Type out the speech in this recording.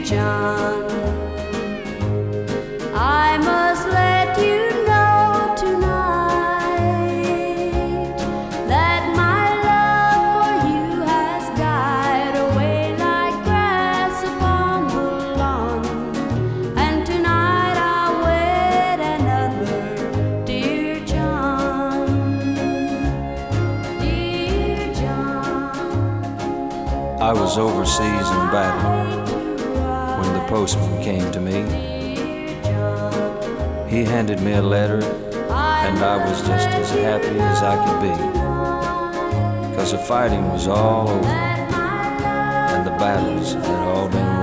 John, I must let you know tonight that my love for you has died away like grass upon the lawn. And tonight I'll wed another, dear John, dear John. I was overseas in battle when the postman came to me. He handed me a letter, and I was just as happy as I could be, 'cause the fighting was all over, and the battles had all been